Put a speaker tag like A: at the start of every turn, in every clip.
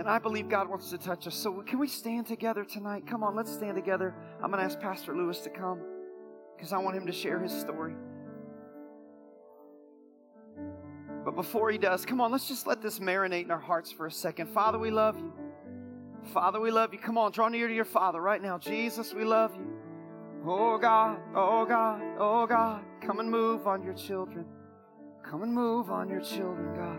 A: And I believe God wants to touch us. So can we stand together tonight? Come on, let's stand together. I'm going to ask Pastor Lewis to come because I want him to share his story. But before he does, come on, let's just let this marinate in our hearts for a second. Father, we love you. Father, we love you. Come on, draw near to your Father right now. Jesus, we love you. Oh God, oh God, oh God. Come and move on your children. Come and move on your children, God.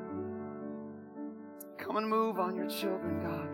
A: Come and move on your children, God.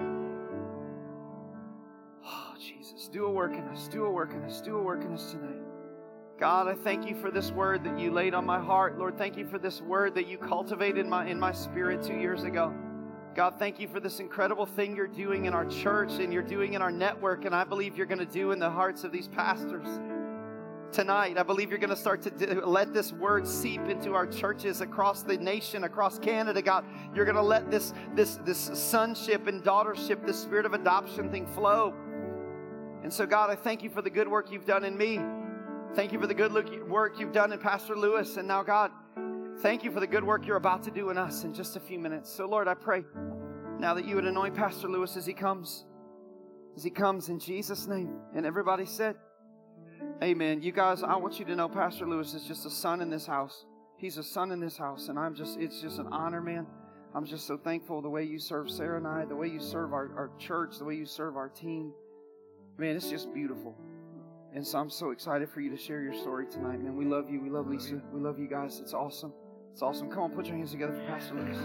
A: Oh, Jesus, do a work in us, do a work in us, do a work in us tonight. God, I thank you for this word that you laid on my heart. Lord, thank you for this word that you cultivated in my spirit 2 years ago. God, thank you for this incredible thing you're doing in our church and you're doing in our network, and I believe you're going to do in the hearts of these pastors. Tonight, I believe you're going to start to let this word seep into our churches across the nation, across Canada, God. You're going to let this sonship and daughtership, this spirit of adoption thing flow. And so, God, I thank you for the good work you've done in me. Thank you for the good work you've done in Pastor Lewis. And now, God, thank you for the good work you're about to do in us in just a few minutes. So, Lord, I pray now that you would anoint Pastor Lewis as he comes in Jesus' name. And everybody said, amen. You guys, I want you to know Pastor Lewis is just a son in this house. He's a son in this house. And it's just an honor, man. I'm just so thankful the way you serve Sarah and I, the way you serve our church, the way you serve our team. Man, it's just beautiful. And so I'm so excited for you to share your story tonight, man. We love you. We love Lisa. We love you guys. It's awesome. It's awesome. Come on, put your hands together for Pastor Lewis.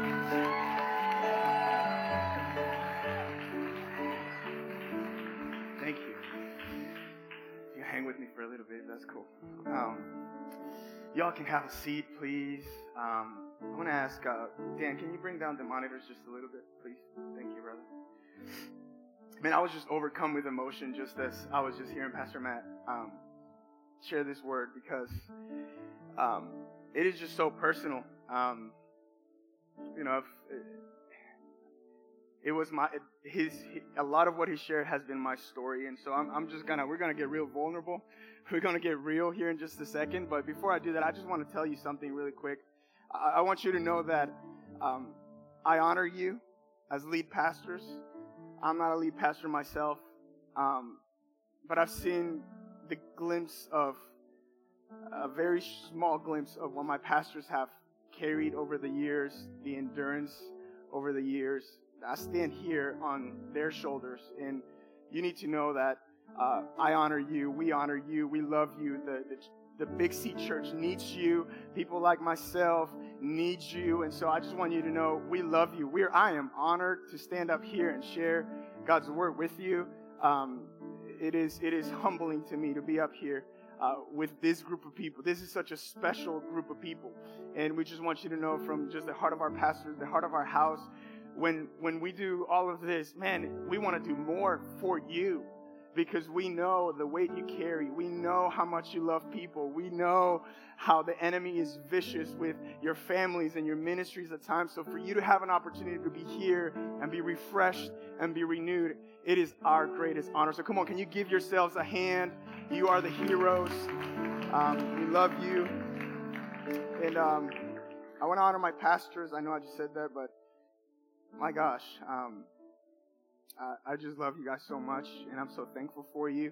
B: Thank you. You hang with me for a little bit. That's cool. Y'all can have a seat, please. I want to ask, Dan, can you bring down the monitors just a little bit, please? Thank you, brother. Man, I was just overcome with emotion just as I was just hearing Pastor Matt share this word, because it is just so personal. It was a lot of what he shared has been my story, and so we're gonna get real vulnerable. We're gonna get real here in just a second. But before I do that, I just want to tell you something really quick. I want you to know that I honor you as lead pastors. I'm not a lead pastor myself, but I've seen the glimpse of a very small glimpse of what my pastors have carried over the years, the endurance over the years. I stand here on their shoulders, and you need to know that I honor you, we love you. The Big C Church needs you. People like myself need you. And so I just want you to know we love you. I am honored to stand up here and share God's word with you. It is humbling to me to be up here with this group of people. This is such a special group of people. And we just want you to know from just the heart of our pastors, the heart of our house, when we do all of this, man, we want to do more for you. Because we know the weight you carry. We know how much you love people. We know how the enemy is vicious with your families and your ministries at times. So for you to have an opportunity to be here and be refreshed and be renewed, it is our greatest honor. So come on, can you give yourselves a hand? You are the heroes. We love you. And I want to honor my pastors. I know I just said that, but my gosh, I just love you guys so much, and I'm so thankful for you.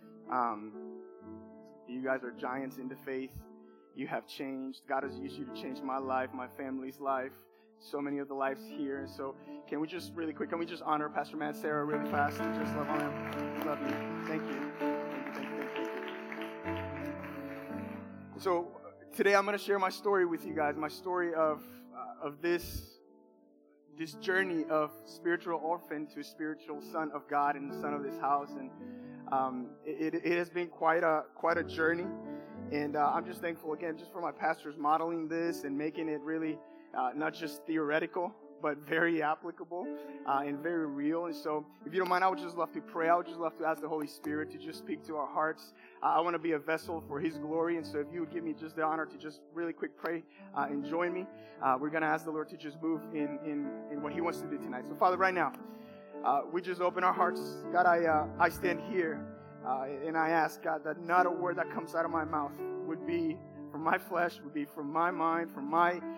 B: You guys are giants in the faith. You have changed. God has used you to change my life, my family's life, so many of the lives here. And so can we just honor Pastor Matt and Sarah really fast and just love on them? Love you. Thank you. Thank you. So today I'm going to share my story with you guys, my story of this journey of spiritual orphan to spiritual son of God and the son of this house. And it has been quite a journey. And I'm just thankful, again, just for my pastors modeling this and making it really not just theoretical, but very applicable and very real. And so if you don't mind, I would just love to pray. I would just love to ask the Holy Spirit to just speak to our hearts. I want to be a vessel for His glory. And so if you would give me just the honor to just really quick pray and join me, we're going to ask the Lord to just move in what He wants to do tonight. So Father, right now, we just open our hearts. God, I stand here and I ask, God, that not a word that comes out of my mouth would be from my flesh, would be from my mind, from my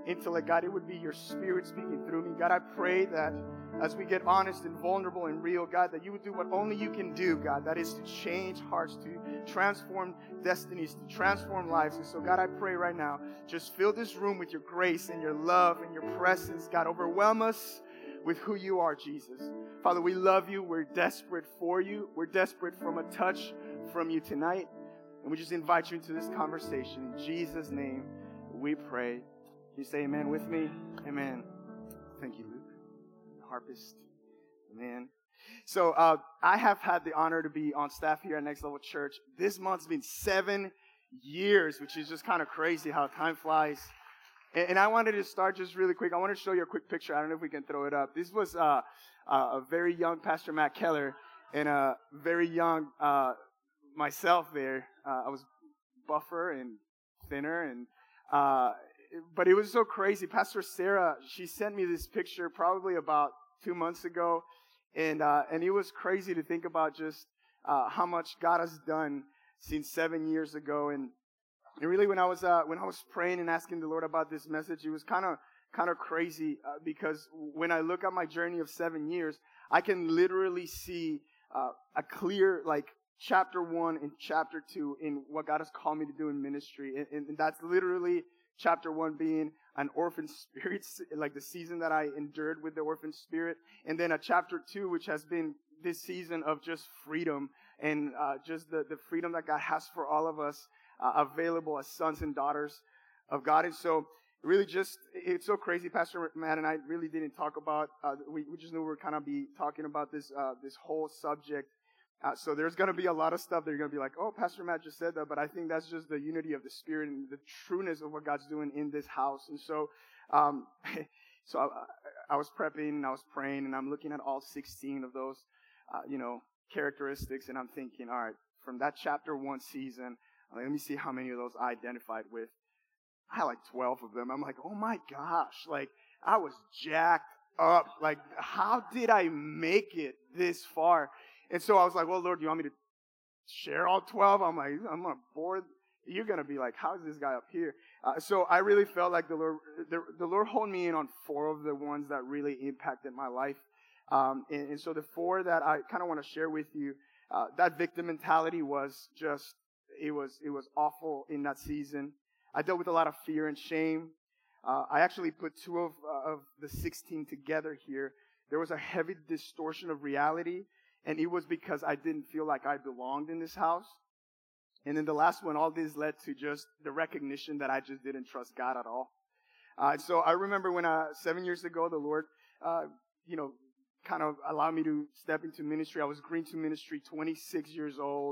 B: intellect. God, it would be your Spirit speaking through me. God, I pray that as we get honest and vulnerable and real, God, that you would do what only you can do, God. That is to change hearts, to transform destinies, to transform lives. And so, God, I pray right now, just fill this room with your grace and your love and your presence. God, overwhelm us with who you are, Jesus. Father, we love you. We're desperate for you. We're desperate from a touch from you tonight. And we just invite you into this conversation. In Jesus' name, we pray. Can you say amen with me? Amen. Thank you, Luke. Harpist. Amen. So I have had the honor to be on staff here at Next Level Church. This month's been 7 years, which is just kind of crazy how time flies. And I wanted to start just really quick. I want to show you a quick picture. I don't know if we can throw it up. This was a very young Pastor Matt Keller and a very young myself there. I was buffer and thinner, and but it was so crazy. Pastor Sarah, she sent me this picture probably about 2 months ago, and it was crazy to think about just how much God has done since 7 years ago. And really, when I was praying and asking the Lord about this message, it was kind of crazy because when I look at my journey of 7 years, I can literally see a clear chapter 1 and chapter 2 in what God has called me to do in ministry, and that's literally chapter 1 being an orphan spirit, like the season that I endured with the orphan spirit, and then a chapter 2 which has been this season of just freedom and just the freedom that God has for all of us available as sons and daughters of God. And so really it's so crazy. Pastor Matt and I really didn't talk about, we just knew we were kind of be talking about this whole subject. So there's going to be a lot of stuff that you're going to be like, oh, Pastor Matt just said that, but I think that's just the unity of the Spirit and the trueness of what God's doing in this house. And so so I was prepping and I was praying and I'm looking at all 16 of those, characteristics, and I'm thinking, all right, from that chapter 1 season, let me see how many of those I identified with. I had 12 of them. I'm like, oh my gosh, I was jacked up. How did I make it this far? And so I was like, well, Lord, do you want me to share all 12? I'm like, I'm going to bore. You're going to be like, how is this guy up here? So I really felt like the Lord honed me in on 4 of the ones that really impacted my life. And so the 4 that I kind of want to share with you, that victim mentality was just, it was awful in that season. I dealt with a lot of fear and shame. I actually put 2 of the 16 together here. There was a heavy distortion of reality. And it was because I didn't feel like I belonged in this house. And then the last one, all this led to just the recognition that I just didn't trust God at all. So I remember when 7 years ago, the Lord, kind of allowed me to step into ministry. I was green to ministry, 26 years old.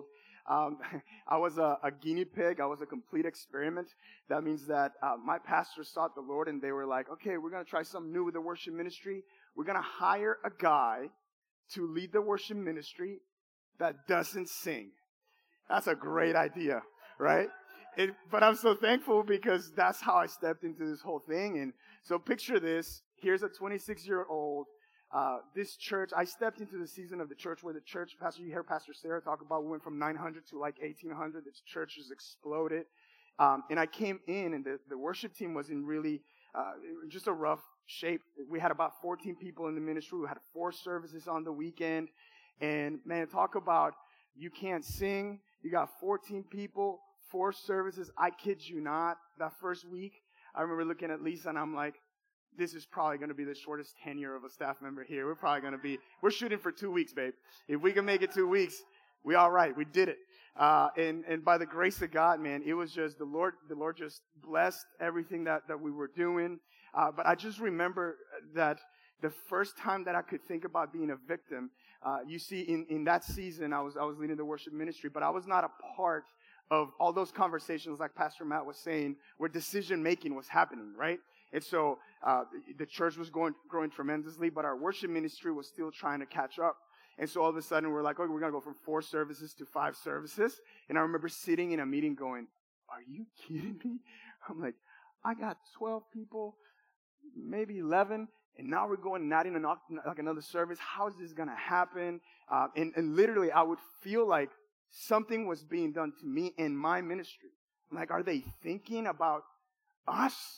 B: I was a guinea pig. I was a complete experiment. That means that my pastor sought the Lord and they were like, okay, we're going to try something new with the worship ministry. We're going to hire a guy to lead the worship ministry that doesn't sing. That's a great idea, right? But I'm so thankful because that's how I stepped into this whole thing. And so picture this. Here's a 26-year-old. This church, I stepped into the season of the church where the church, you hear Pastor Sarah talk about, we went from 900 to 1,800. The church just exploded. And I came in and the worship team was in really just a rough shape. We had about 14 people in the ministry. We had 4 services on the weekend. And man, talk about you can't sing. You got 14 people, 4 services. I kid you not. That first week, I remember looking at Lisa and I'm like, this is probably going to be the shortest tenure of a staff member here. We're shooting for 2 weeks, babe. If we can make it 2 weeks, we all right. We did it. And by the grace of God, man, it was just the Lord just blessed everything that we were doing. But I just remember that the first time that I could think about being a victim, you see, in that season, I was leading the worship ministry, but I was not a part of all those conversations, like Pastor Matt was saying, where decision making was happening, right? And so the church was growing tremendously, but our worship ministry was still trying to catch up. And so all of a sudden, we're like, okay, we're going to go from 4 services to 5 services. And I remember sitting in a meeting going, are you kidding me? I'm like, I got 12 people, maybe 11, and now we're going not in another service. How is this going to happen? And literally, I would feel like something was being done to me in my ministry. I'm like, are they thinking about us?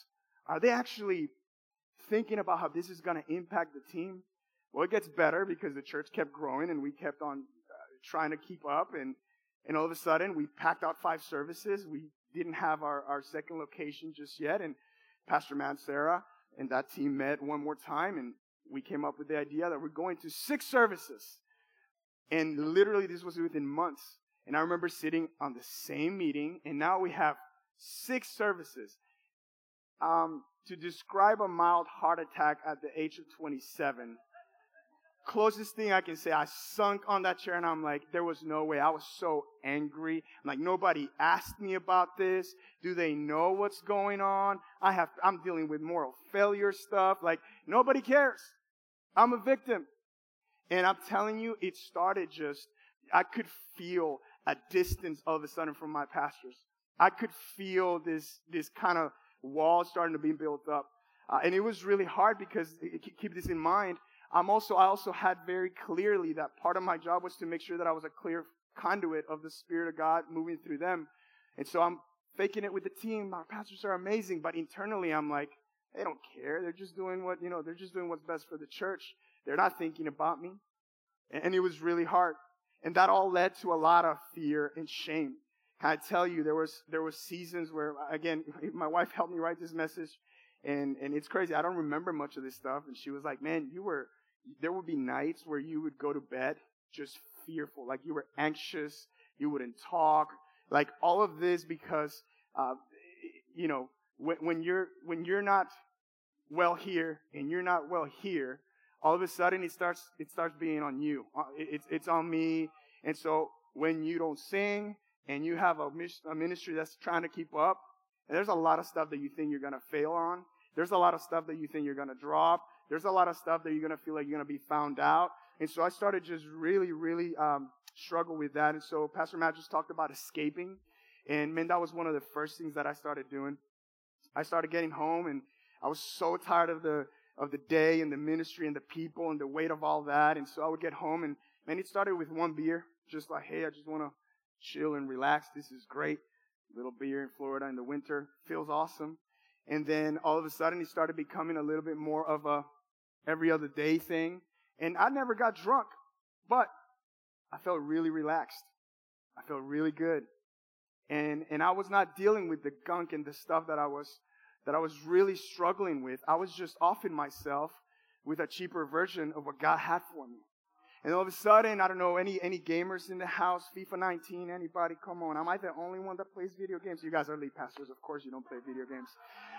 B: Are they actually thinking about how this is going to impact the team? Well, it gets better because the church kept growing and we kept on trying to keep up. And all of a sudden, we packed out 5 services. We didn't have our second location just yet. And Pastor Matt, Sarah, and that team met one more time. And we came up with the idea that we're going to 6 services. And literally, this was within months. And I remember sitting on the same meeting. And now we have 6 services. To describe a mild heart attack at the age of 27, closest thing I can say, I sunk on that chair and I'm like, there was no way. I was so angry. I'm like, nobody asked me about this. Do they know what's going on? I'm dealing with moral failure stuff. Like, nobody cares. I'm a victim. And I'm telling you, it started I could feel a distance all of a sudden from my pastors. I could feel this kind of wall starting to be built up. And it was really hard because, keep this in mind, I also had very clearly that part of my job was to make sure that I was a clear conduit of the Spirit of God moving through them. And so I'm faking it with the team. Our pastors are amazing, but internally I'm like, they don't care. They're just doing they're just doing what's best for the church. They're not thinking about me. And it was really hard. And that all led to a lot of fear and shame. Can I tell you, there was seasons where, again, my wife helped me write this message, and it's crazy. I don't remember much of this stuff. And she was like, man, there would be nights where you would go to bed just fearful, like you were anxious, you wouldn't talk, like all of this because, when you're not well here and you're not well here, all of a sudden it starts being on you. It's on me. And so when you don't sing, and you have a ministry that's trying to keep up, and there's a lot of stuff that you think you're going to fail on. There's a lot of stuff that you think you're going to drop. There's a lot of stuff that you're going to feel like you're going to be found out. And so I started just really, really struggle with that. And so Pastor Matt just talked about escaping. And man, that was one of the first things that I started doing. I started getting home, and I was so tired of the day and the ministry and the people and the weight of all that. And so I would get home, and man, it started with one beer. Just like, hey, I just want to chill and relax. This is great. A little beer in Florida in the winter feels awesome. And then all of a sudden it started becoming a little bit more of a every other day thing. And I never got drunk, but I felt really relaxed. I felt really good. And I was not dealing with the gunk and the stuff that I was really struggling with. I was just offing myself with a cheaper version of what God had for me. And all of a sudden, I don't know, any gamers in the house, FIFA 19, anybody, come on. Am I the only one that plays video games? You guys are lead pastors. Of course you don't play video games.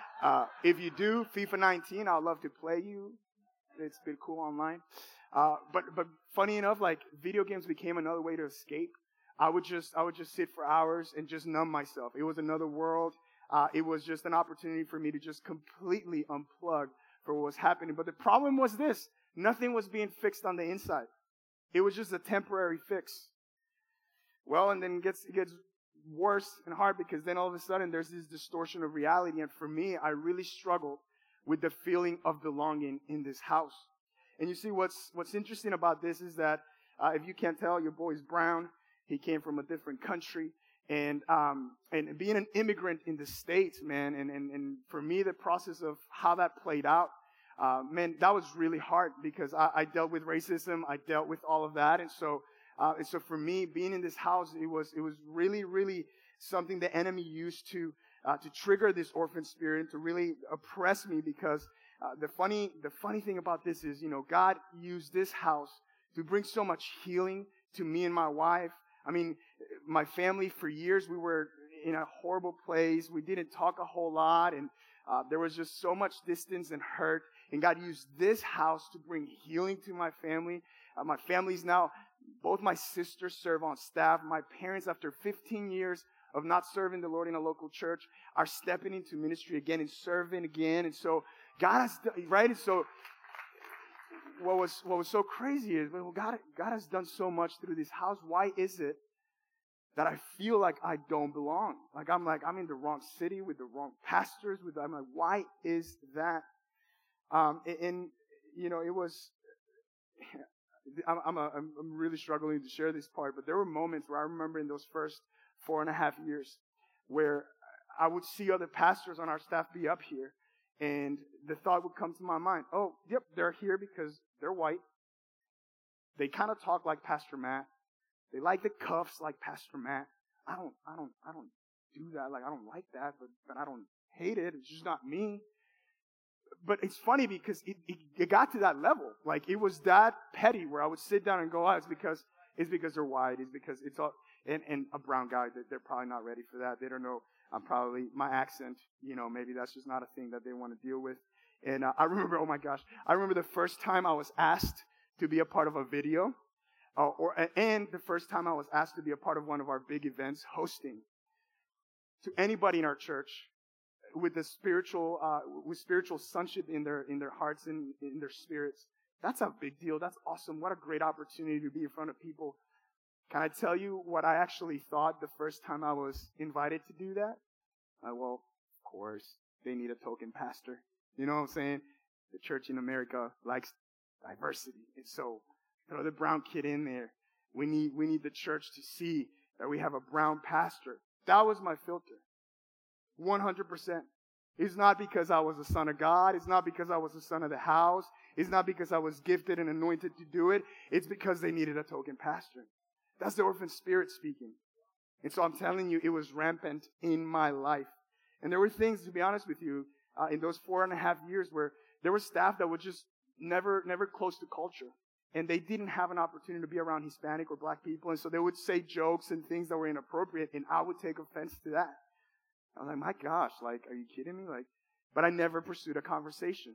B: If you do, FIFA 19, I'd love to play you. It's been cool online. But funny enough, like video games became another way to escape. I would just sit for hours and just numb myself. It was another world. It was just an opportunity for me to just completely unplug for what was happening. But the problem was this. Nothing was being fixed on the inside. It was just a temporary fix. Well, and then it gets worse and hard because then all of a sudden there's this distortion of reality. And for me, I really struggled with the feeling of belonging in this house. And you see, what's interesting about this is that if you can't tell, your boy's brown. He came from a different country. And being an immigrant in the States, man, and for me, the process of how that played out, man, that was really hard because I dealt with racism. I dealt with all of that. And so for me, being in this house, it was really, really something the enemy used to trigger this orphan spirit and to really oppress me because the funny thing about this is, God used this house to bring so much healing to me and my wife. I mean, my family, for years, we were in a horrible place. We didn't talk a whole lot, and there was just so much distance and hurt. And God used this house to bring healing to my family. My family's now, both my sisters serve on staff. My parents, after 15 years of not serving the Lord in a local church, are stepping into ministry again and serving again. And so God has, right? And so what was so crazy is, well, God has done so much through this house. Why is it that I feel like I don't belong? I'm in the wrong city with the wrong pastors. I'm like, why is that? It was. I'm really struggling to share this part, but there were moments where I remember in those first 4.5 years where I would see other pastors on our staff be up here, And the thought would come to my mind, oh, yep, they're here because they're white. They kind of talk like Pastor Matt. They like the cuffs like Pastor Matt. I don't do that. Like, I don't like that, but I don't hate it. It's just not me. But it's funny because it got to that level. Like, it was that petty where I would sit down and go, it's because they're white. It's because it's all, and a brown guy, they're probably not ready for that. They don't know. I'm probably, my accent, maybe that's just not a thing that they want to deal with. And I remember, oh my gosh, I remember the first time I was asked to be a part of a video, and the first time I was asked to be a part of one of our big events, hosting. To anybody in our church with the spiritual sonship in their hearts and in their spirits, that's a big deal. That's awesome. What a great opportunity to be in front of people. Can I tell you what I actually thought the first time I was invited to do that? Well, of course, they need a token pastor. You know what I'm saying? The church in America likes diversity. And so, throw the brown kid in there. We need the church to see that we have a brown pastor. That was my filter. 100%. It's not because I was a son of God. It's not because I was a son of the house. It's not because I was gifted and anointed to do it. It's because they needed a token pastor. That's the orphan spirit speaking. And so I'm telling you, it was rampant in my life. And there were things, to be honest with you, in those 4.5 years where there was staff that were just never close to culture. And they didn't have an opportunity to be around Hispanic or black people. And so they would say jokes and things that were inappropriate, and I would take offense to that. I was like, my gosh, like, are you kidding me? Like, but I never pursued a conversation.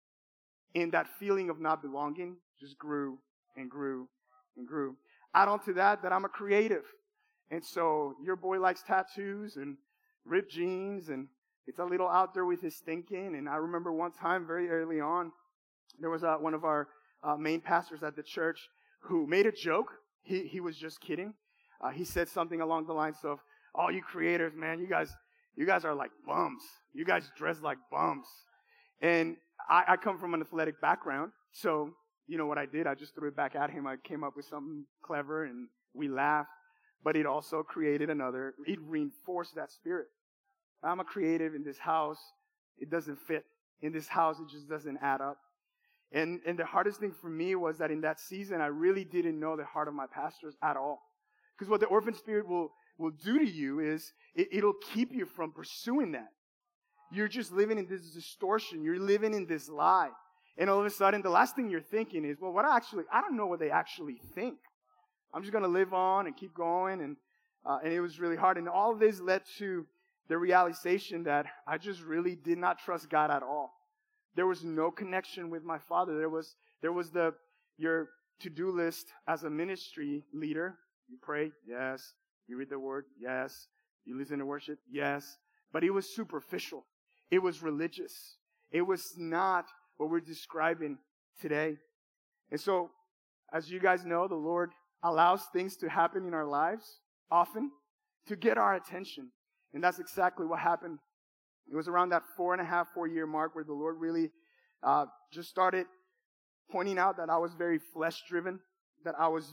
B: And that feeling of not belonging just grew and grew and grew. Add on to that I'm a creative. And so your boy likes tattoos and ripped jeans, and it's a little out there with his thinking. And I remember one time very early on, there was one of our main pastors at the church who made a joke. He was just kidding. He said something along the lines of, "Oh, you creators, man, you guys are like bums. You guys dress like bums." And I come from an athletic background, so you know what I did? I just threw it back at him. I came up with something clever, and we laughed. But it also created it reinforced that spirit. I'm a creative in this house. It doesn't fit. In this house, it just doesn't add up. And the hardest thing for me was that in that season, I really didn't know the heart of my pastors at all. Because what the orphan spirit will do to you is it'll keep you from pursuing that. You're just living in this distortion. You're living in this lie. And all of a sudden, the last thing you're thinking is, well, I don't know what they actually think. I'm just going to live on and keep going. And it was really hard. And all of this led to the realization that I just really did not trust God at all. There was no connection with my Father. There was your to-do list as a ministry leader. You pray, yes. You read the word, yes. You listen to worship, yes. But it was superficial. It was religious. It was not what we're describing today. And so, as you guys know, the Lord allows things to happen in our lives often to get our attention. And that's exactly what happened. It was around that 4.5-year mark where the Lord really just started pointing out that I was very flesh-driven, that I was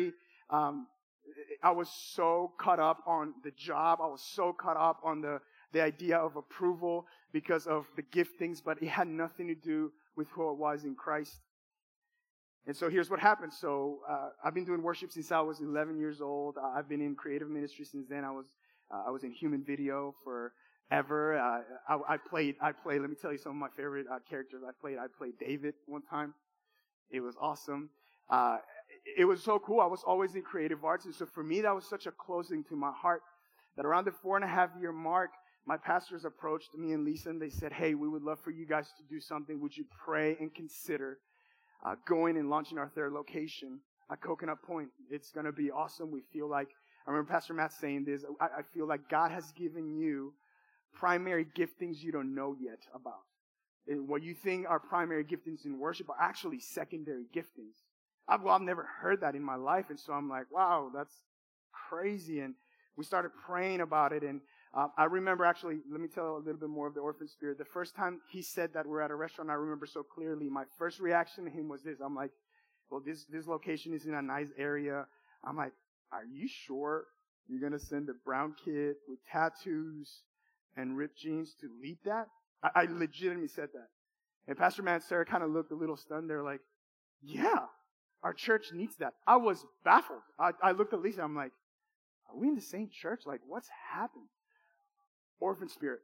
B: I was so caught up on the job. I was so caught up on the idea of approval because of the giftings, but it had nothing to do with who I was in Christ. And so here's what happened. So I've been doing worship since I was 11 years old. I've been in creative ministry since then. I was in human video forever. I played. Let me tell you some of my favorite characters. I played David one time. It was awesome. It was so cool. I was always in creative arts, and so for me, that was such a closing to my heart that around the 4.5-year mark, my pastors approached me and Lisa, and they said, "Hey, we would love for you guys to do something. Would you pray and consider going and launching our third location at Coconut Point? It's going to be awesome. We feel like," I remember Pastor Matt saying this, I feel like God has given you primary giftings you don't know yet about. And what you think are primary giftings in worship are actually secondary giftings. I've never heard that in my life, and so I'm like, wow, that's crazy. And we started praying about it, and I remember actually, let me tell a little bit more of the orphan spirit. The first time he said that we're at a restaurant, I remember so clearly. My first reaction to him was this. I'm like, well, this location is in a nice area. I'm like, are you sure you're going to send a brown kid with tattoos and ripped jeans to lead that? I legitimately said that. And Pastor Matt and Sarah kind of looked a little stunned. They're like, yeah, our church needs that. I was baffled. I looked at Lisa. I'm like, are we in the same church? Like, what's happened? Orphan spirit.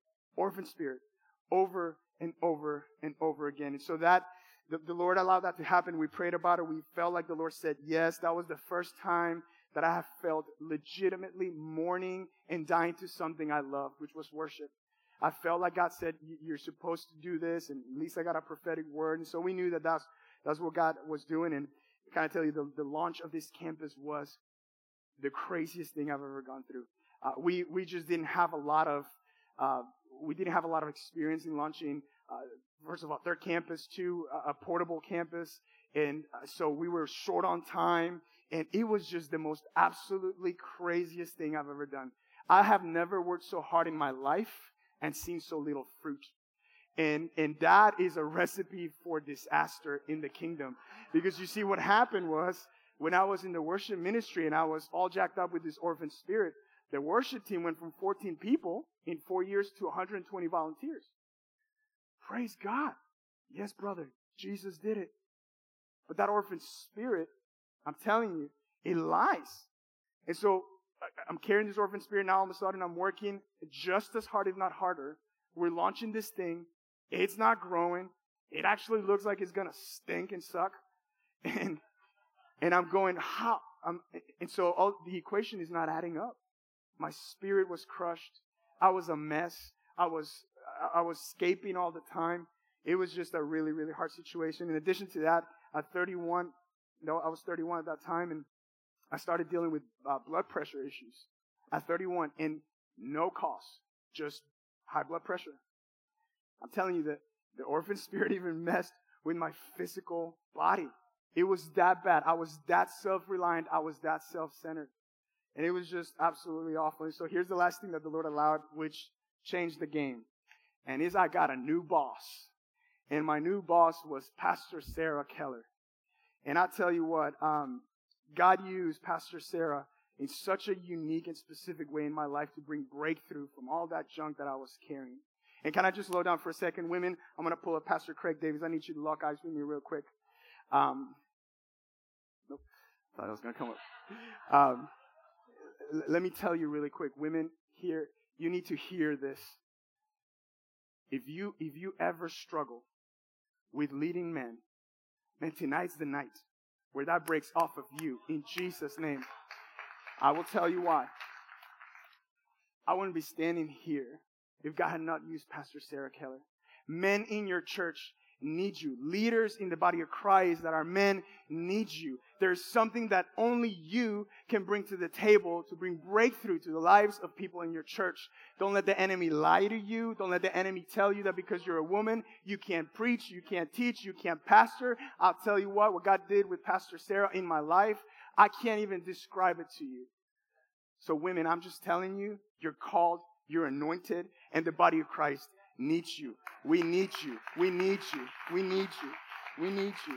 B: Over and over and over again. And so that, the Lord allowed that to happen. We prayed about it. We felt like the Lord said yes. That was the first time that I have felt legitimately mourning and dying to something I love, which was worship. I felt like God said, you're supposed to do this. And at least I got a prophetic word. And so we knew that that's what God was doing. And I kind of tell you, the launch of this campus was the craziest thing I've ever gone through. We just didn't have a lot of experience in launching, first of all, third campus, two, a portable campus. And so we were short on time. And it was just the most absolutely craziest thing I've ever done. I have never worked so hard in my life and seen so little fruit. And that is a recipe for disaster in the kingdom. Because you see, what happened was, when I was in the worship ministry and I was all jacked up with this orphan spirit, the worship team went from 14 people in 4 years to 120 volunteers. Praise God. Yes, brother, Jesus did it. But that orphan spirit, I'm telling you, it lies. And so I'm carrying this orphan spirit now. All of a sudden, I'm working just as hard, if not harder. We're launching this thing. It's not growing. It actually looks like it's going to stink and suck. And I'm going, how? And so the equation is not adding up. My spirit was crushed. I was a mess. I was escaping all the time. It was just a really, really hard situation. In addition to that, I was 31 at that time, and I started dealing with blood pressure issues at 31, and no cause, just high blood pressure. I'm telling you that the orphan spirit even messed with my physical body. It was that bad. I was that self-reliant. I was that self-centered. And it was just absolutely awful. And so here's the last thing that the Lord allowed, which changed the game. And is I got a new boss. And my new boss was Pastor Sarah Keller. And I tell you what, God used Pastor Sarah in such a unique and specific way in my life to bring breakthrough from all that junk that I was carrying. And can I just slow down for a second? Women, I'm going to pull up Pastor Craig Davis. I need you to lock eyes with me real quick. Nope. Thought I was going to come up. Let me tell you really quick. Women, here, you need to hear this. If you ever struggle with leading men, man, tonight's the night where that breaks off of you in Jesus' name. I will tell you why. I wouldn't be standing here if God had not used Pastor Sarah Keller. Men in your church need you. Leaders in the body of Christ that are men need you. There's something that only you can bring to the table to bring breakthrough to the lives of people in your church. Don't let the enemy lie to you. Don't let the enemy tell you that because you're a woman, you can't preach, you can't teach, you can't pastor. I'll tell you what God did with Pastor Sarah in my life, I can't even describe it to you. So women, I'm just telling you, you're called, you're anointed, and the body of Christ needs you. We need you. We need you. We need you. We need you.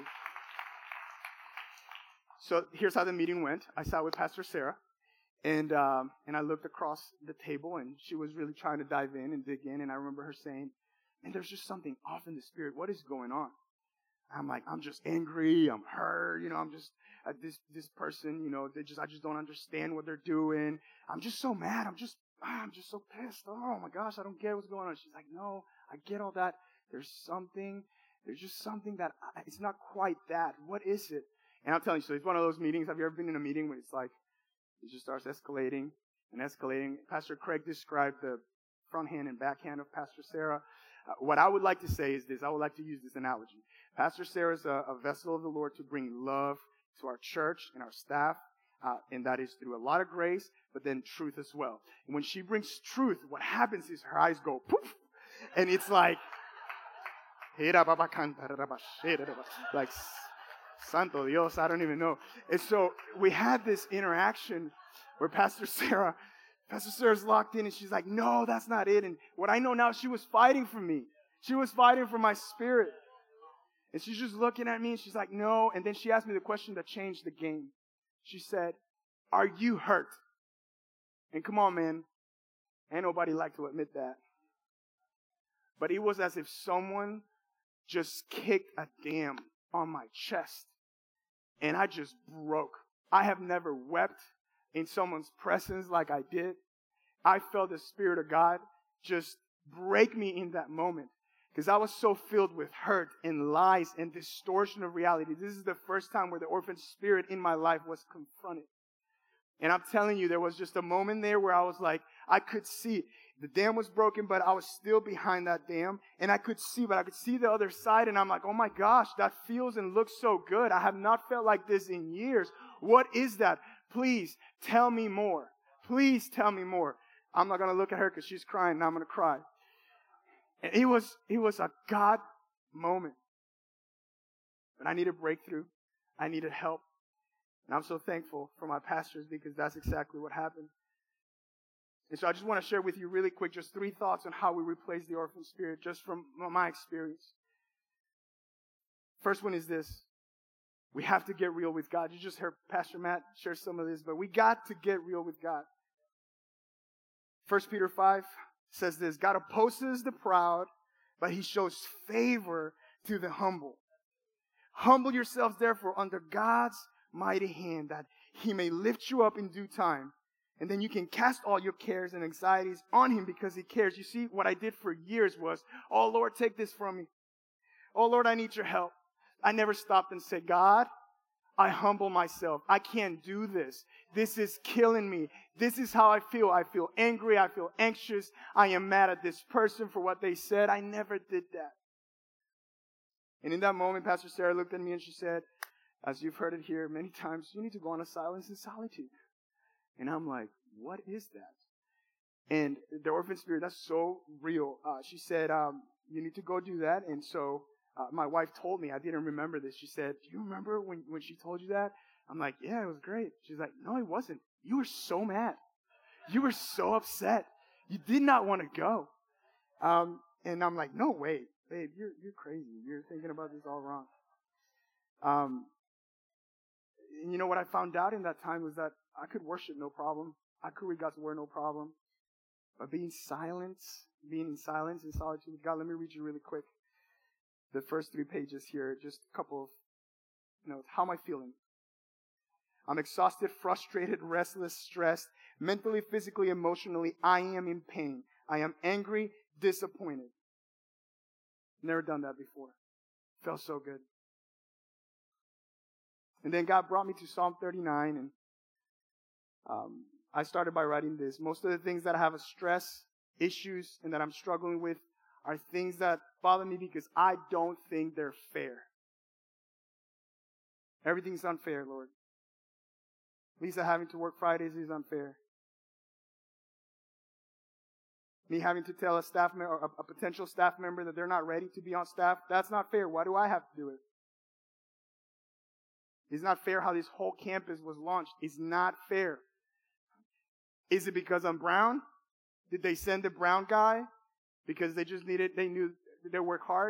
B: So here's how the meeting went. I sat with Pastor Sarah, and I looked across the table, and she was really trying to dive in and dig in. And I remember her saying, "Man, there's just something off in the spirit. What is going on?" I'm like, "I'm just angry. I'm hurt. I'm just this person. I just don't understand what they're doing. I'm just so mad. I'm just so pissed. Oh my gosh, I don't get what's going on." She's like, "No, I get all that. There's just something that it's not quite that. What is it?" And I'm telling you, so it's one of those meetings. Have you ever been in a meeting where it's like, it just starts escalating and escalating? Pastor Craig described the front hand and backhand of Pastor Sarah. What I would like to say is this. I would like to use this analogy. Pastor Sarah is a vessel of the Lord to bring love to our church and our staff. And that is through a lot of grace, but then truth as well. And when she brings truth, what happens is her eyes go poof. And it's like Santo Dios, I don't even know. And so we had this interaction where Pastor Sarah's locked in, and she's like, "No, that's not it." And what I know now, she was fighting for me. She was fighting for my spirit. And she's just looking at me, and she's like, "No." And then she asked me the question that changed the game. She said, "Are you hurt?" And come on, man. Ain't nobody like to admit that. but it was as if someone just kicked a dam on my chest. And I just broke. I have never wept in someone's presence like I did. I felt the Spirit of God just break me in that moment. Because I was so filled with hurt and lies and distortion of reality. This is the first time where the orphan spirit in my life was confronted. And I'm telling you, there was just a moment there where I was like, I could see. The dam was broken, but I was still behind that dam. And I could see, but I could see the other side. And I'm like, oh my gosh, that feels and looks so good. I have not felt like this in years. What is that? Please tell me more. Please tell me more. I'm not going to look at her because she's crying and I'm going to cry. And it was a God moment. But I needed breakthrough. I needed help. And I'm so thankful for my pastors because that's exactly what happened. And so I just want to share with you really quick just 3 thoughts on how we replace the orphan spirit just from my experience. First one is this. We have to get real with God. You just heard Pastor Matt share some of this, but we got to get real with God. 1 Peter 5 says this, God opposes the proud, but he shows favor to the humble. Humble yourselves, therefore, under God's mighty hand, that he may lift you up in due time. And then you can cast all your cares and anxieties on him because he cares. You see, what I did for years was, oh, Lord, take this from me. Oh, Lord, I need your help. I never stopped and said, God, I humble myself. I can't do this. This is killing me. This is how I feel. I feel angry. I feel anxious. I am mad at this person for what they said. I never did that. And in that moment, Pastor Sarah looked at me and she said, as you've heard it here many times, you need to go on a silence and solitude. And I'm like, what is that? And the orphan spirit, that's so real. She said, you need to go do that. And so my wife told me, I didn't remember this. She said, do you remember when she told you that? I'm like, yeah, it was great. She's like, no, it wasn't. You were so mad. You were so upset. You did not want to go. And I'm like, no, wait, babe, you're crazy. You're thinking about this all wrong. And you know what I found out in that time was that I could worship no problem. I could read God's word no problem. But being in silence and solitude with God, let me read you really quick. The first 3 pages here, just a couple of notes. How am I feeling? I'm exhausted, frustrated, restless, stressed, mentally, physically, emotionally. I am in pain. I am angry, disappointed. Never done that before. Felt so good. And then God brought me to Psalm 39, and I started by writing this. Most of the things that I have as stress, issues, and that I'm struggling with are things that bother me because I don't think they're fair. Everything's unfair, Lord. Lisa having to work Fridays is unfair. Me having to tell a staff member or a potential staff member that they're not ready to be on staff, that's not fair. Why do I have to do it? It's not fair how this whole campus was launched. It's not fair. Is it because I'm brown? Did they send the brown guy because they knew they work hard?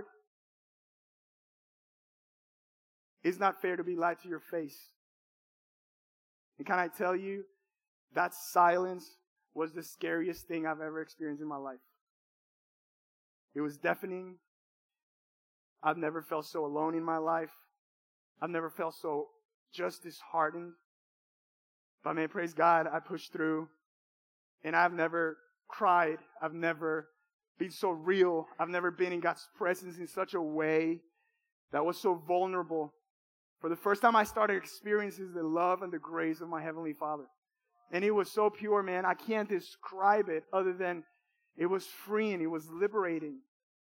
B: It's not fair to be lied to your face. And can I tell you, that silence was the scariest thing I've ever experienced in my life. It was deafening. I've never felt so alone in my life. I've never felt so just disheartened. But man, praise God, I pushed through. And I've never cried. I've never been so real. I've never been in God's presence in such a way that was so vulnerable. For the first time, I started experiencing the love and the grace of my Heavenly Father. And it was so pure, man. I can't describe it other than it was freeing. It was liberating.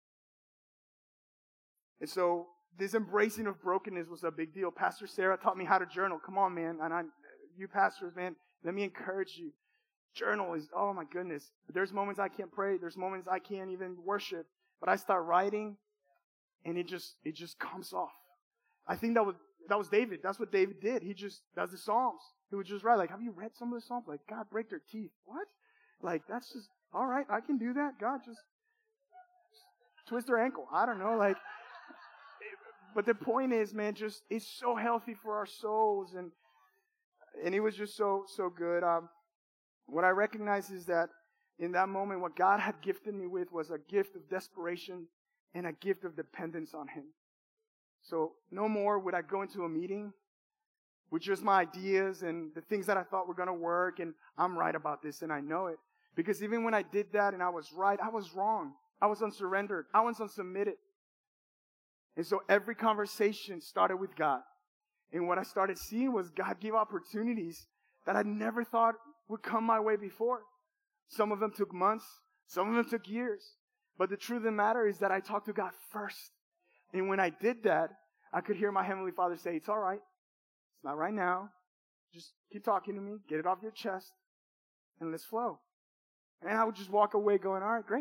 B: And so this embracing of brokenness was a big deal. Pastor Sarah taught me how to journal. Come on, man. And you pastors, man, let me encourage you. Journal is, oh my goodness. There's moments I can't pray. There's moments I can't even worship. But I start writing and it just comes off. I think that was David. That's what David did. He just does the Psalms. He would just write, like, have you read some of the Psalms? Like, God, break their teeth. What? Like, that's just, all right, I can do that. God, just twist their ankle. I don't know, like, but the point is, man, just, it's so healthy for our souls. And it was just so good. What I recognize is that in that moment, what God had gifted me with was a gift of desperation and a gift of dependence on Him. So no more would I go into a meeting with just my ideas and the things that I thought were going to work, and I'm right about this and I know it. Because even when I did that and I was right, I was wrong. I was unsurrendered. I was unsubmitted. And so every conversation started with God. And what I started seeing was God give opportunities that I never thought would come my way before. Some of them took months. Some of them took years. But the truth of the matter is that I talked to God first. And when I did that, I could hear my Heavenly Father say, it's all right. It's not right now. Just keep talking to me. Get it off your chest. And let's flow. And I would just walk away going, all right, great.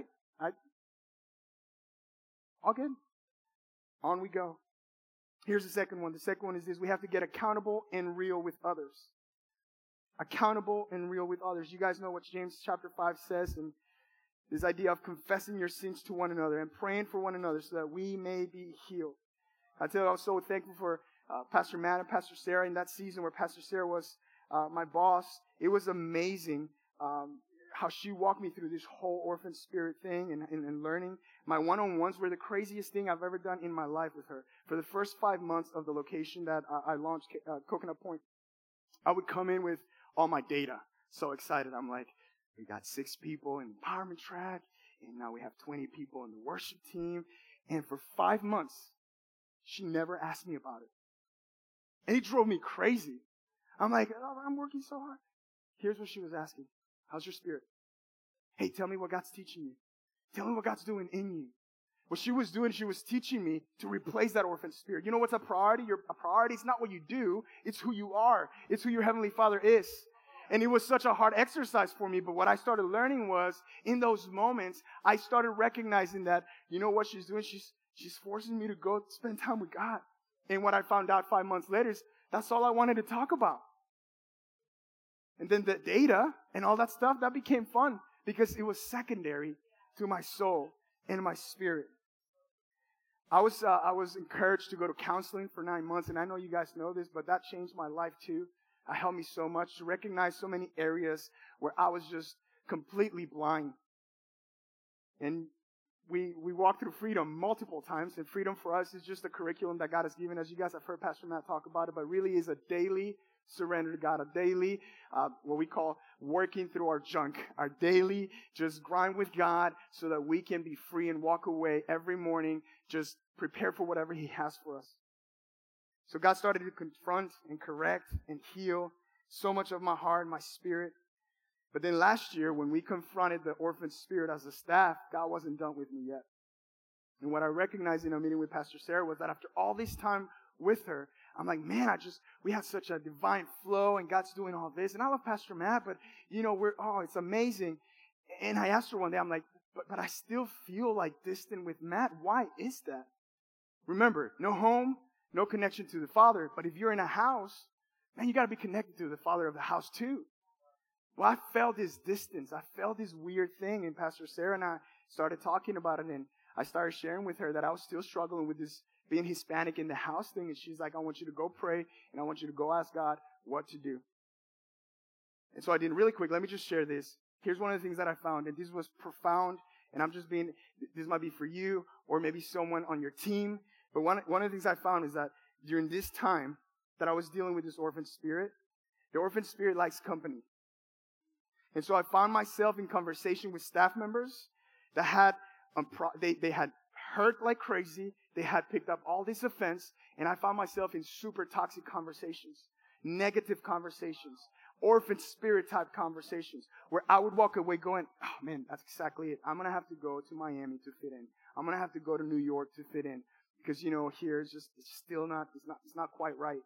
B: All good. On we go. Here's the second one. The second one is this. We have to get accountable and real with others. Accountable and real with others. You guys know what James chapter 5 says, and this idea of confessing your sins to one another and praying for one another so that we may be healed. I tell you, I was so thankful for Pastor Matt and Pastor Sarah in that season where Pastor Sarah was my boss. It was amazing how she walked me through this whole orphan spirit thing and learning. My one-on-ones were the craziest thing I've ever done in my life with her. For the first 5 months of the location that I launched, Coconut Point, I would come in with all my data. So excited. I'm like, we got 6 people in the empowerment track, and now we have 20 people in the worship team. And for 5 months, she never asked me about it. And it drove me crazy. I'm like, oh, I'm working so hard. Here's what she was asking. How's your spirit? Hey, tell me what God's teaching you. Tell me what God's doing in you. What she was doing, she was teaching me to replace that orphan spirit. You know what's a priority? A priority is not what you do. It's who you are. It's who your Heavenly Father is. And it was such a hard exercise for me. But what I started learning was, in those moments, I started recognizing that, you know what she's doing? She's forcing me to go spend time with God. And what I found out 5 months later is that's all I wanted to talk about. And then the data and all that stuff, that became fun because it was secondary to my soul and my spirit. I was encouraged to go to counseling for 9 months, and I know you guys know this, but that changed my life too. It helped me so much to recognize so many areas where I was just completely blind. And we walked through freedom multiple times, and freedom for us is just a curriculum that God has given us. You guys have heard Pastor Matt talk about it, but really is a daily surrender to God, a daily, what we call working through our junk, our daily just grind with God so that we can be free and walk away every morning, just prepare for whatever He has for us. So God started to confront and correct and heal so much of my heart, my spirit. But then last year, when we confronted the orphan spirit as a staff, God wasn't done with me yet. And what I recognized in a meeting with Pastor Sarah was that after all this time with her, I'm like, man, we had such a divine flow and God's doing all this. And I love Pastor Matt, but it's amazing. And I asked her one day, I'm like, but I still feel like distant with Matt. Why is that? Remember, no home, no connection to the Father. But if you're in a house, man, you got to be connected to the Father of the house too. Well, I felt this distance. I felt this weird thing. And Pastor Sarah and I started talking about it. And I started sharing with her that I was still struggling with this being Hispanic in the house thing. And she's like, I want you to go pray. And I want you to go ask God what to do. And so I did really quick. Let me just share this. Here's one of the things that I found. And this was profound. And this might be for you or maybe someone on your team. But one of the things I found is that during this time that I was dealing with this orphan spirit, the orphan spirit likes company. And so I found myself in conversation with staff members that had they had hurt like crazy. They had picked up all this offense, and I found myself in super toxic conversations, negative conversations, orphan spirit type conversations, where I would walk away going, oh man, that's exactly it. I'm going to have to go to Miami to fit in. I'm going to have to go to New York to fit in because, here it's not quite right.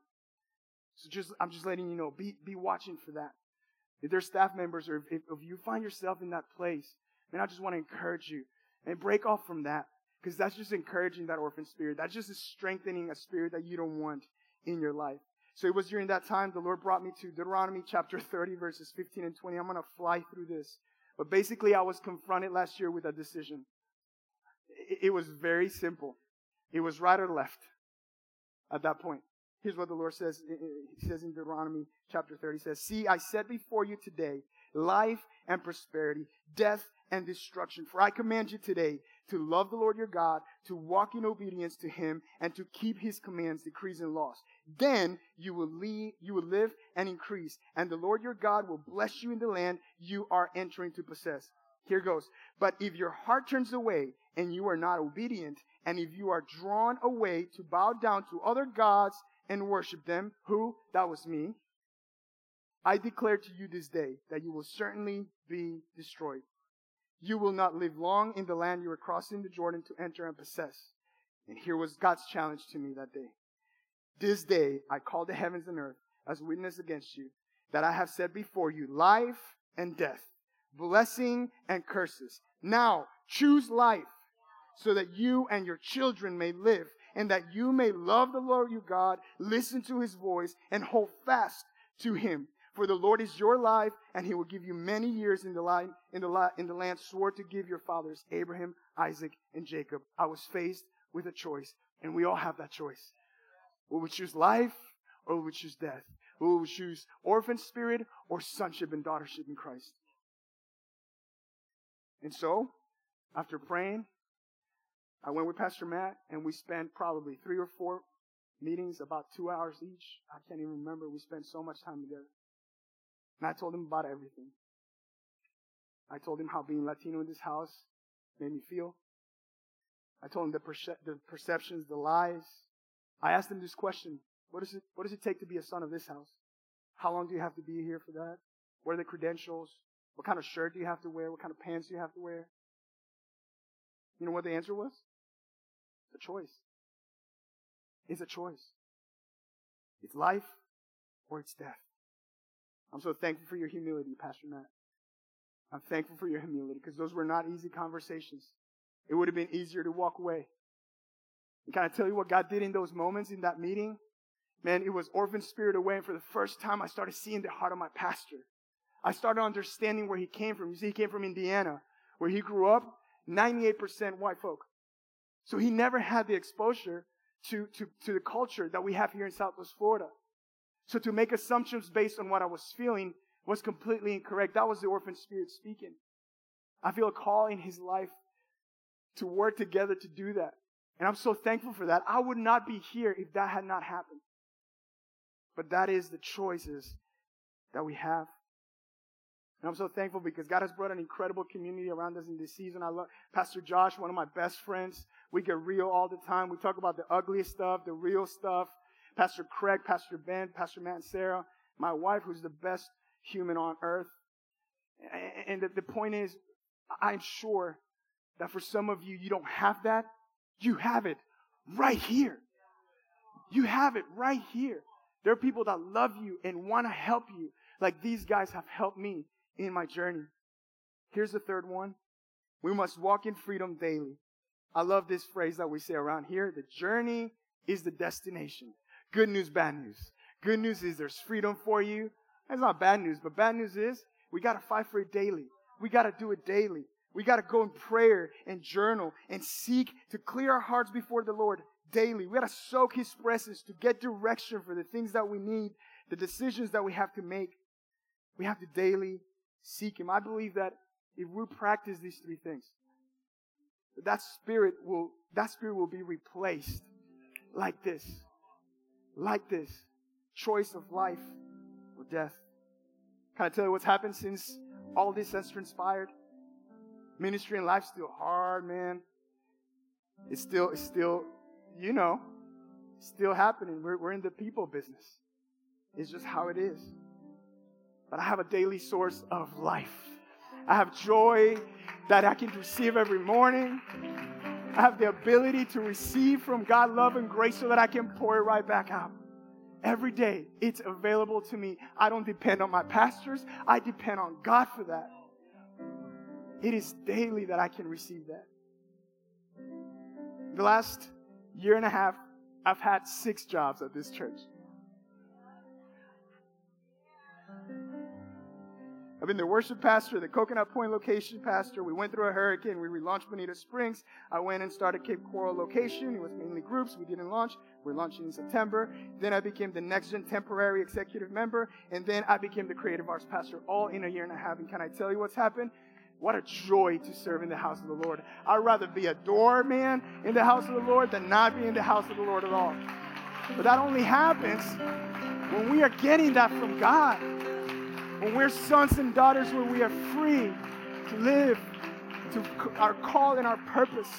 B: So I'm just letting you know, be watching for that. If there's staff members or if you find yourself in that place, then I just want to encourage you and break off from that because that's just encouraging that orphan spirit. That's just strengthening a spirit that you don't want in your life. So it was during that time the Lord brought me to Deuteronomy chapter 30, verses 15 and 20. I'm going to fly through this. But basically, I was confronted last year with a decision. It was very simple. It was right or left at that point. Here's what the Lord says. He says in Deuteronomy chapter 30, he says, "See, I set before you today life and prosperity, death and destruction. For I command you today to love the Lord your God, to walk in obedience to him, and to keep his commands, decrees, and laws. Then you will live and increase, and the Lord your God will bless you in the land you are entering to possess." Here goes. "But if your heart turns away and you are not obedient, and if you are drawn away to bow down to other gods and worship them," who? That was me. "I declare to you this day that you will certainly be destroyed. You will not live long in the land you are crossing the Jordan to enter and possess." And here was God's challenge to me that day. "This day I call the heavens and earth as witness against you, that I have set before you life and death, blessing and curses. Now choose life, so that you and your children may live, and that you may love the Lord your God, listen to his voice, and hold fast to him. For the Lord is your life, and he will give you many years in the land swore to give your fathers, Abraham, Isaac, and Jacob." I was faced with a choice, and we all have that choice. Will we choose life, or will we choose death? Will we choose orphan spirit, or sonship and daughtership in Christ? And so, after praying, I went with Pastor Matt, and we spent probably 3 or 4 meetings, about 2 hours each. I can't even remember. We spent so much time together. And I told him about everything. I told him how being Latino in this house made me feel. I told him the perceptions, the lies. I asked him this question: What does it take to be a son of this house? How long do you have to be here for that? What are the credentials? What kind of shirt do you have to wear? What kind of pants do you have to wear? You know what the answer was? It's a choice. It's a choice. It's life or it's death. I'm so thankful for your humility, Pastor Matt. I'm thankful for your humility, because those were not easy conversations. It would have been easier to walk away. And can I tell you what God did in those moments, in that meeting? Man, it was orphan spirit away, and for the first time I started seeing the heart of my pastor. I started understanding where he came from. You see, he came from Indiana, where he grew up, 98% white folk. So he never had the exposure to the culture that we have here in Southwest Florida. So to make assumptions based on what I was feeling was completely incorrect. That was the orphan spirit speaking. I feel a call in his life to work together to do that. And I'm so thankful for that. I would not be here if that had not happened. But that is the choices that we have. And I'm so thankful because God has brought an incredible community around us in this season. I love Pastor Josh, one of my best friends. We get real all the time. We talk about the ugly stuff, the real stuff. Pastor Craig, Pastor Ben, Pastor Matt and Sarah, my wife, who's the best human on earth. And the point is, I'm sure that for some of you, you don't have that. You have it right here. You have it right here. There are people that love you and want to help you, like these guys have helped me in my journey. Here's the third one. We must walk in freedom daily. I love this phrase that we say around here. The journey is the destination. Good news, bad news. Good news is there's freedom for you. That's not bad news, but bad news is we got to fight for it daily. We got to do it daily. We got to go in prayer and journal and seek to clear our hearts before the Lord daily. We got to soak his presence to get direction for the things that we need, the decisions that we have to make. We have to daily seek him. I believe that if we practice these 3 things, that spirit will be replaced like this. Like this. Choice of life or death. Can I tell you what's happened since all this has transpired? Ministry and life's still hard, man. It's still, you know, still happening. We're in the people business. It's just how it is. But I have a daily source of life. I have joy that I can receive every morning. I have the ability to receive from God love and grace so that I can pour it right back out. Every day, it's available to me. I don't depend on my pastors. I depend on God for that. It is daily that I can receive that. The last year and a half, I've had 6 jobs at this church. I've been the worship pastor, the Coconut Point location pastor. We went through a hurricane. We relaunched Bonita Springs. I went and started Cape Coral location. It was mainly groups. We didn't launch. We're launching in September. Then I became the Next Gen temporary executive member. And then I became the creative arts pastor all in a year and a half. And can I tell you what's happened? What a joy to serve in the house of the Lord. I'd rather be a doorman in the house of the Lord than not be in the house of the Lord at all. But that only happens when we are getting that from God. When we're sons and daughters, where we are free to live to our call and our purpose.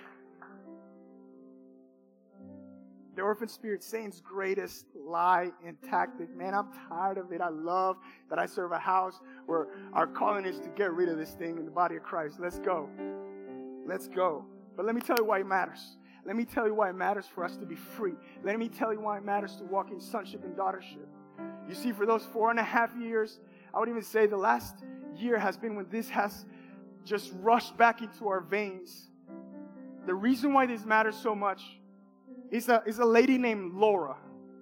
B: The orphan spirit, Satan's greatest lie and tactic. Man, I'm tired of it. I love that I serve a house where our calling is to get rid of this thing in the body of Christ. Let's go. Let's go. But let me tell you why it matters. Let me tell you why it matters for us to be free. Let me tell you why it matters to walk in sonship and daughtership. You see, for those 4.5 years, I would even say the last year has been when this has just rushed back into our veins. The reason why this matters so much is a lady named Laura.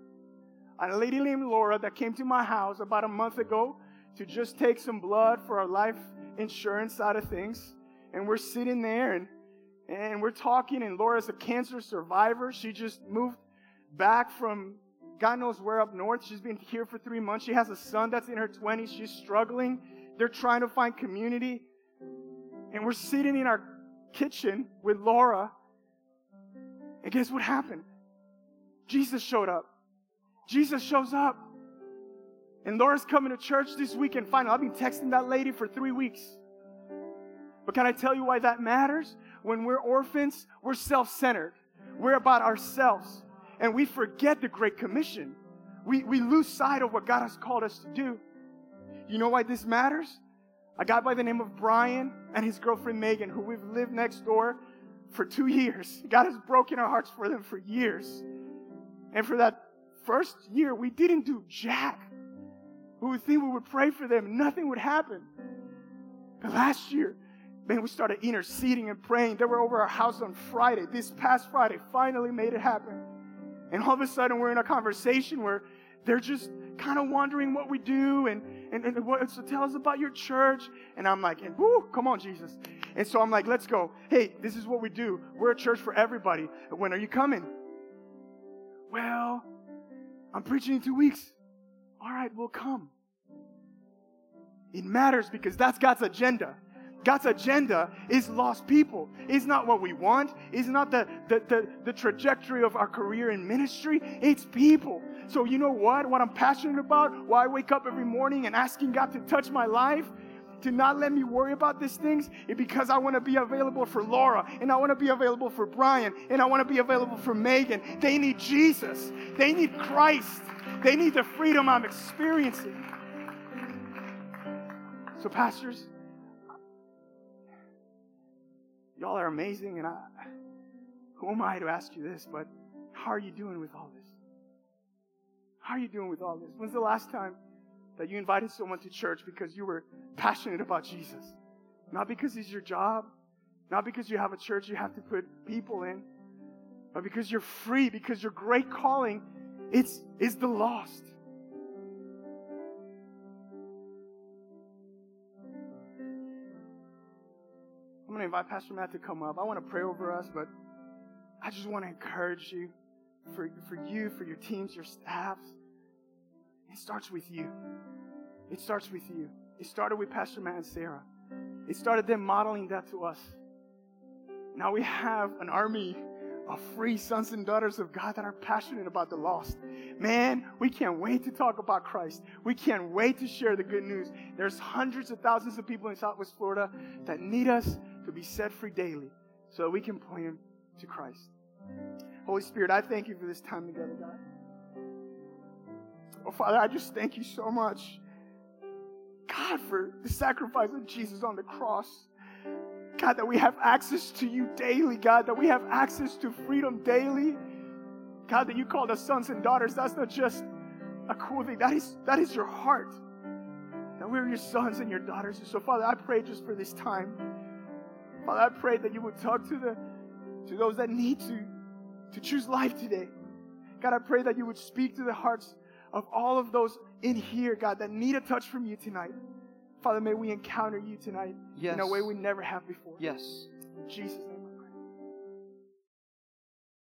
B: A lady named Laura that came to my house about a month ago to just take some blood for our life insurance side of things. And we're sitting there and we're talking, and Laura's a cancer survivor. She just moved back from God knows where up north. She's been here for 3 months. She has a son that's in her 20s. She's struggling. They're trying to find community. And we're sitting in our kitchen with Laura. And guess what happened? Jesus showed up. Jesus shows up. And Laura's coming to church this weekend. Finally, I've been texting that lady for 3 weeks. But can I tell you why that matters? When we're orphans, we're self-centered. We're about ourselves. And we forget the Great Commission. We lose sight of what God has called us to do. You know why this matters? A guy by the name of Brian and his girlfriend Megan, who we've lived next door for 2 years. God has broken our hearts for them for years. And for that first year, we didn't do jack. We would think we would pray for them and nothing would happen. But last year, man, we started interceding and praying. They were over our house on Friday. This past Friday, finally made it happen. And all of a sudden, we're in a conversation where they're just kind of wondering what we do and so tell us about your church. And I'm like, whoo, come on, Jesus. And so I'm like, let's go. Hey, this is what we do. We're a church for everybody. When are you coming? Well, I'm preaching in 2 weeks. All right, we'll come. It matters because that's God's agenda. God's agenda is lost people. It's not what we want. It's not the trajectory of our career in ministry. It's people. So you know what? What I'm passionate about, why I wake up every morning and asking God to touch my life, to not let me worry about these things, is because I want to be available for Laura, and I want to be available for Brian, and I want to be available for Megan. They need Jesus. They need Christ. They need the freedom I'm experiencing. So pastors, y'all are amazing, and who am I to ask you this, but how are you doing with all this? How are you doing with all this? When's the last time that you invited someone to church because you were passionate about Jesus? Not because it's your job, not because you have a church you have to put people in, but because you're free, because your great calling is the lost. I'm going to invite Pastor Matt to come up. I want to pray over us, but I just want to encourage you, for you, for your teams, your staffs. It starts with you. It starts with you. It started with Pastor Matt and Sarah. It started them modeling that to us. Now we have an army of free sons and daughters of God that are passionate about the lost. Man, we can't wait to talk about Christ. We can't wait to share the good news. There's hundreds of thousands of people in Southwest Florida that need us to be set free daily so that we can point them to Christ. Holy Spirit, I thank you for this time together, God. Oh, Father, I just thank you so much, God, for the sacrifice of Jesus on the cross. God, that we have access to you daily, God, that we have access to freedom daily. God, that you called us sons and daughters. That's not just a cool thing. That is your heart. That we're your sons and your daughters. And so, Father, I pray just for this time. Father, I pray that you would talk to those that need to choose life today. God, I pray that you would speak to the hearts of all of those in here, God, that need a touch from you tonight. Father, may we encounter you tonight
A: Yes.
B: in a way we never have before.
A: Yes.
B: In Jesus' name.